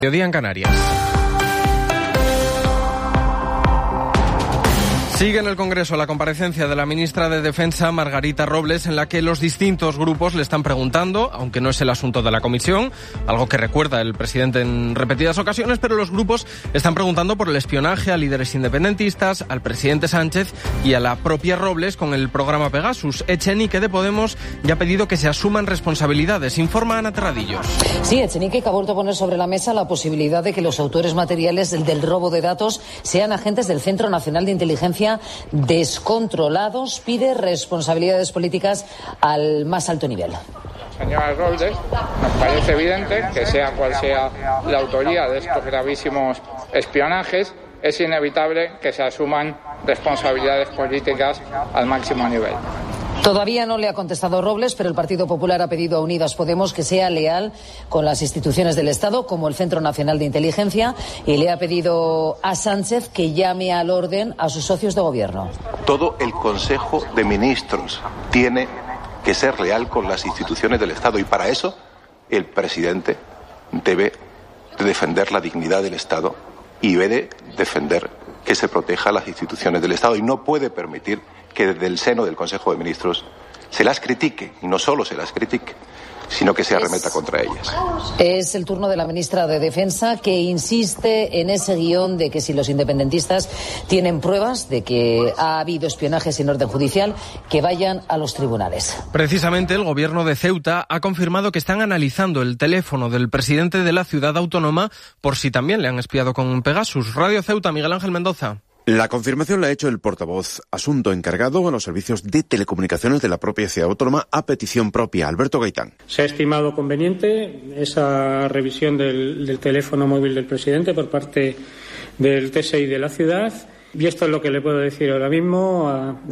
Mediodía en Canarias. Sigue en el Congreso la comparecencia de la ministra de Defensa, Margarita Robles, en la que los distintos grupos le están preguntando, aunque no es el asunto de la comisión, algo que recuerda el presidente en repetidas ocasiones, pero los grupos están preguntando por el espionaje a líderes independentistas, al presidente Sánchez y a la propia Robles con el programa Pegasus. Echenique de Podemos ya ha pedido que se asuman responsabilidades. Informa Ana Terradillos. Sí, Echenique, que ha vuelto a poner sobre la mesa la posibilidad de que los autores materiales del robo de datos sean agentes del Centro Nacional de Inteligencia descontrolados. Pide responsabilidades políticas al más alto nivel. Señora Robles, nos parece evidente que sea cual sea la autoría de estos gravísimos espionajes, es inevitable que se asuman responsabilidades políticas al máximo nivel. Todavía no le ha contestado Robles, pero el Partido Popular ha pedido a Unidas Podemos que sea leal con las instituciones del Estado, como el Centro Nacional de Inteligencia, y le ha pedido a Sánchez que llame al orden a sus socios de gobierno. Todo el Consejo de Ministros tiene que ser leal con las instituciones del Estado, y para eso el presidente debe de defender la dignidad del Estado y debe de defender que se proteja las instituciones del Estado, y no puede permitir que desde el seno del Consejo de Ministros se las critique, y no solo se las critique, sino que se arremeta contra ellas. Es el turno de la ministra de Defensa, que insiste en ese guión de que si los independentistas tienen pruebas de que ha habido espionaje sin orden judicial, que vayan a los tribunales. Precisamente el gobierno de Ceuta ha confirmado que están analizando el teléfono del presidente de la ciudad autónoma por si también le han espiado con Pegasus. Radio Ceuta, Miguel Ángel Mendoza. La confirmación la ha hecho el portavoz asunto encargado a los servicios de telecomunicaciones de la propia ciudad autónoma a petición propia, Alberto Gaitán. Se ha estimado conveniente esa revisión del teléfono móvil del presidente por parte del TSI de la ciudad, y esto es lo que le puedo decir ahora mismo,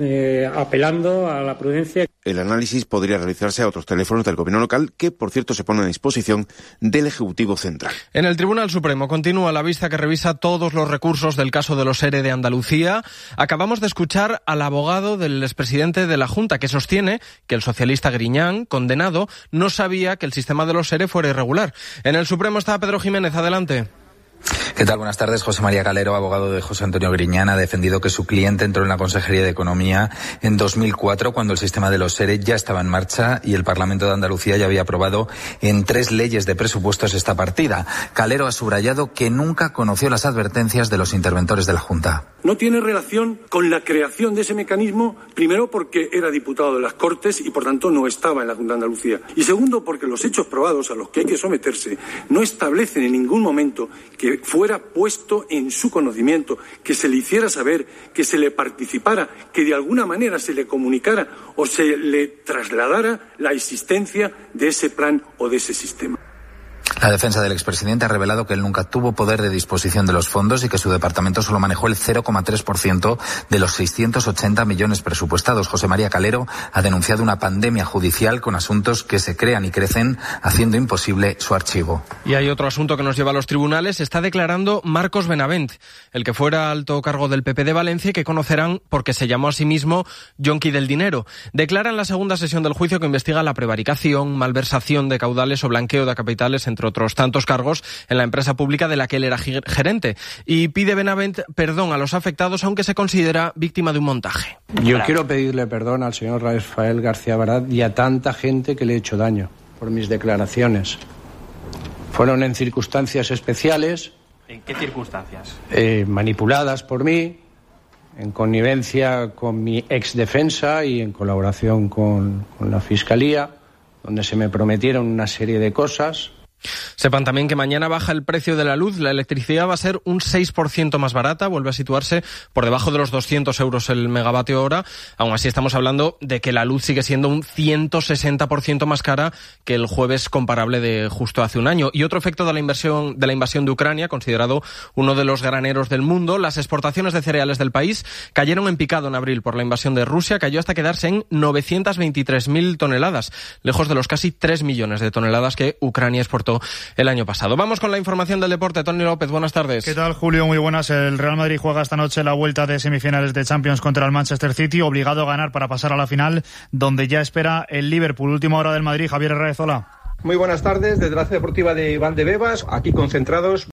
apelando a la prudencia. El análisis podría realizarse a otros teléfonos del gobierno local que, por cierto, se ponen a disposición del Ejecutivo Central. En el Tribunal Supremo continúa la vista que revisa todos los recursos del caso de los ERE de Andalucía. Acabamos de escuchar al abogado del expresidente de la Junta, que sostiene que el socialista Griñán, condenado, no sabía que el sistema de los ERE fuera irregular. En el Supremo está Pedro Jiménez. Adelante. ¿Qué tal? Buenas tardes. José María Calero, abogado de José Antonio Griñán, ha defendido que su cliente entró en la Consejería de Economía en 2004, cuando el sistema de los ERE ya estaba en marcha y el Parlamento de Andalucía ya había aprobado en 3 leyes de presupuestos esta partida. Calero ha subrayado que nunca conoció las advertencias de los interventores de la Junta. No tiene relación con la creación de ese mecanismo, primero porque era diputado de las Cortes y por tanto no estaba en la Junta de Andalucía. Y segundo porque los hechos probados a los que hay que someterse no establecen en ningún momento que fuera puesto en su conocimiento, que se le hiciera saber, que se le participara, que de alguna manera se le comunicara o se le trasladara la existencia de ese plan o de ese sistema. La defensa del expresidente ha revelado que él nunca tuvo poder de disposición de los fondos y que su departamento solo manejó el 0,3% de los 680 millones presupuestados. José María Calero ha denunciado una pandemia judicial con asuntos que se crean y crecen, haciendo imposible su archivo. Y hay otro asunto que nos lleva a los tribunales. Está declarando Marcos Benavent, el que fuera alto cargo del PP de Valencia y que conocerán porque se llamó a sí mismo yonki del dinero. Declara en la segunda sesión del juicio que investiga la prevaricación, malversación de caudales o blanqueo de capitales, entre otros tantos cargos, en la empresa pública de la que él era gerente. Y pide Benavent perdón a los afectados, aunque se considera víctima de un montaje. Yo quiero pedirle perdón al señor Rafael García Barat y a tanta gente que le he hecho daño por mis declaraciones. Fueron en circunstancias especiales. ¿En qué circunstancias? Manipuladas por mí, en connivencia con mi exdefensa y en colaboración con la Fiscalía, donde se me prometieron una serie de cosas. Sepan también que mañana baja el precio de la luz. La electricidad va a ser un 6% más barata, vuelve a situarse por debajo de los 200 euros el megavatio hora. Aún así estamos hablando de que la luz sigue siendo un 160% más cara que el jueves comparable de justo hace un año. Y otro efecto de la invasión de Ucrania, considerado uno de los graneros del mundo, las exportaciones de cereales del país cayeron en picado en abril por la invasión de Rusia, cayó hasta quedarse en 923.000 toneladas, lejos de los casi 3 millones de toneladas que Ucrania exportó el año pasado. Vamos con la información del deporte. Tony López, buenas tardes. ¿Qué tal, Julio? Muy buenas. El Real Madrid juega esta noche la vuelta de semifinales de Champions contra el Manchester City, obligado a ganar para pasar a la final, donde ya espera el Liverpool. Última hora del Madrid, Javier Herrera. Hola. Muy buenas tardes, desde la Ciudad Deportiva de Valdebebas, aquí concentrados